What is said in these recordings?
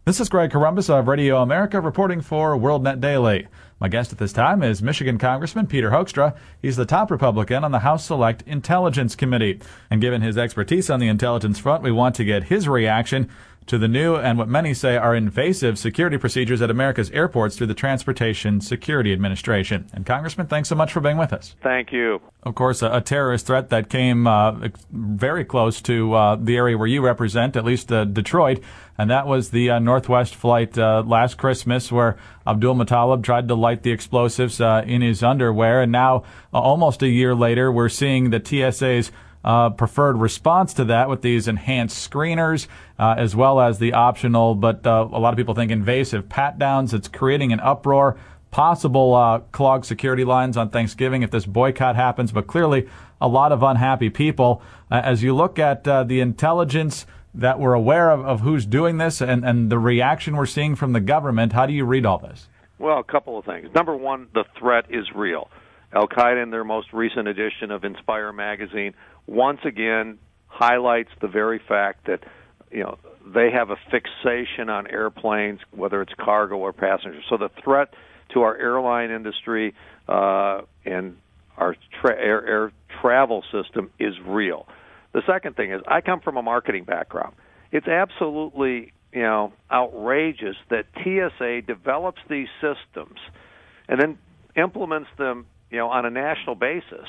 This is Greg Corombos of Radio America reporting for WorldNet Daily. My guest at this time is Michigan Congressman Peter Hoekstra. He's the top Republican on the House Select Intelligence Committee. And given his expertise on the intelligence front, we want to get his reaction to the new and what many say are invasive security procedures at America's airports through the Transportation Security Administration. And Congressman, thanks so much for being with us. Thank you. Of course, a terrorist threat that came very close to the area where you represent, at least Detroit, and that was the Northwest flight last Christmas where Abdul Muttalib tried to light the explosives in his underwear. And now, almost a year later, we're seeing the TSA's preferred response to that with these enhanced screeners, as well as the optional, but a lot of people think invasive pat-downs. It's creating an uproar, possible clogged security lines on Thanksgiving if this boycott happens, but clearly a lot of unhappy people. As you look at the intelligence that we're aware of who's doing this and the reaction we're seeing from the government, how do you read all this? Well, a couple of things. Number one, the threat is real. Al-Qaeda, in their most recent edition of Inspire magazine, once again highlights the very fact that, they have a fixation on airplanes, whether it's cargo or passengers. So the threat to our airline industry and our air travel system is real. The second thing is, I come from a marketing background. It's absolutely, outrageous that TSA develops these systems and then implements them, on a national basis,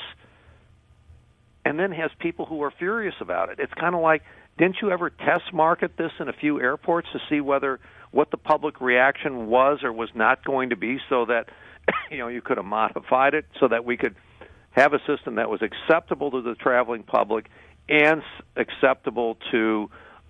and then has people who are furious about it. It's kind of like, didn't you ever test market this in a few airports to see what the public reaction was or was not going to be, so that you could have modified it so that we could have a system that was acceptable to the traveling public and acceptable to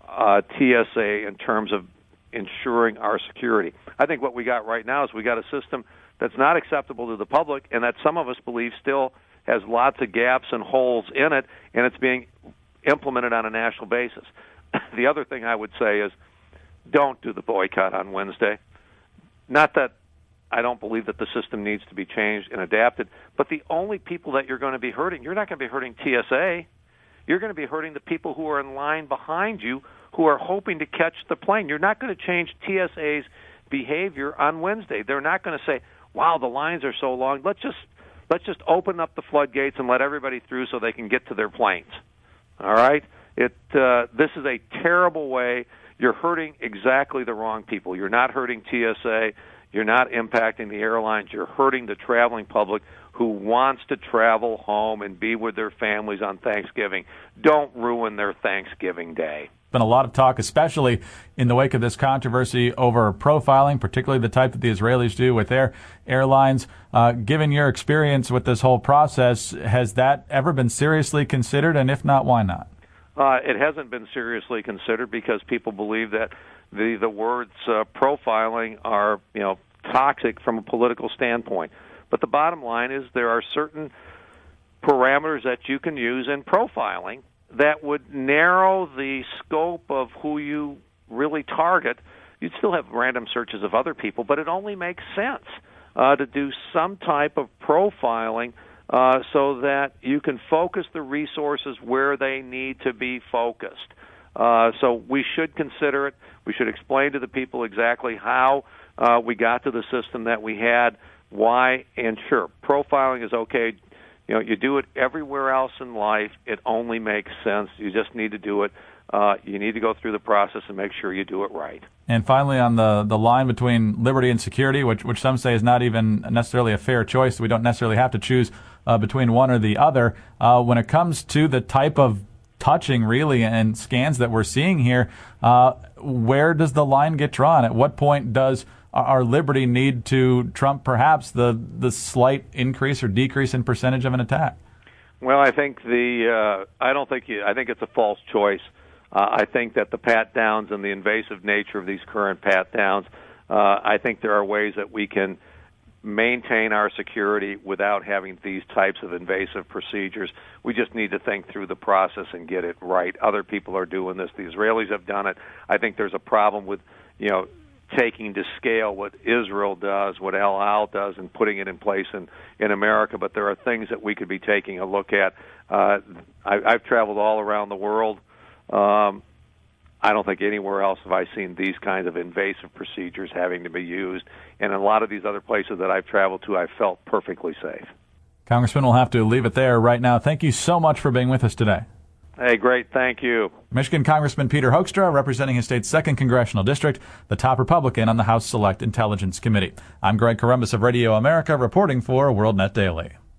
TSA in terms of ensuring our security. I think what we got right now is we got a system that's not acceptable to the public and that some of us believe still has lots of gaps and holes in it, and it's being implemented on a national basis. The other thing I would say is, don't do the boycott on Wednesday. Not that I don't believe that the system needs to be changed and adapted, but the only people that you're going to be hurting, you're not going to be hurting TSA. You're going to be hurting the people who are in line behind you who are hoping to catch the plane. You're not going to change TSA's behavior on Wednesday. They're not going to say, wow, the lines are so long. Let's just open up the floodgates and let everybody through so they can get to their planes. All right? This is a terrible way. You're hurting exactly the wrong people. You're not hurting TSA. You're not impacting the airlines. You're hurting the traveling public who wants to travel home and be with their families on Thanksgiving. Don't ruin their Thanksgiving day. Been a lot of talk, especially in the wake of this controversy over profiling, particularly the type that the Israelis do with their airlines. Given your experience with this whole process, has that ever been seriously considered? And if not, why not? It hasn't been seriously considered because people believe that the words profiling are, toxic from a political standpoint. But the bottom line is there are certain parameters that you can use in profiling that would narrow the scope of who you really target. You'd still have random searches of other people, but it only makes sense to do some type of profiling so that you can focus the resources where they need to be focused. So we should consider it. We should explain to the people exactly how we got to the system that we had, why, and sure, profiling is okay. You do it everywhere else in life. It only makes sense. You just need to do it. You need to go through the process and make sure you do it right. And finally, on the line between liberty and security, which some say is not even necessarily a fair choice, we don't necessarily have to choose between one or the other. When it comes to the type of touching, really, and scans that we're seeing here, where does the line get drawn? At what point does our liberty need to trump perhaps the slight increase or decrease in percentage of an attack? Well, I think I think it's a false choice. I think that the pat-downs and the invasive nature of these current pat-downs, I think there are ways that we can maintain our security without having these types of invasive procedures. We just need to think through the process and get it right. Other people are doing this. The Israelis have done it. I think there's a problem with, taking to scale what Israel does, what El Al does, and putting it in place in America. But there are things that we could be taking a look at. I've traveled all around the world. I don't think anywhere else have I seen these kinds of invasive procedures having to be used. And in a lot of these other places that I've traveled to, I've felt perfectly safe. Congressman, we'll have to leave it there right now. Thank you so much for being with us today. Hey, great. Thank you. Michigan Congressman Peter Hoekstra, representing his state's 2nd Congressional District, the top Republican on the House Select Intelligence Committee. I'm Greg Corombos of Radio America, reporting for WorldNet Daily.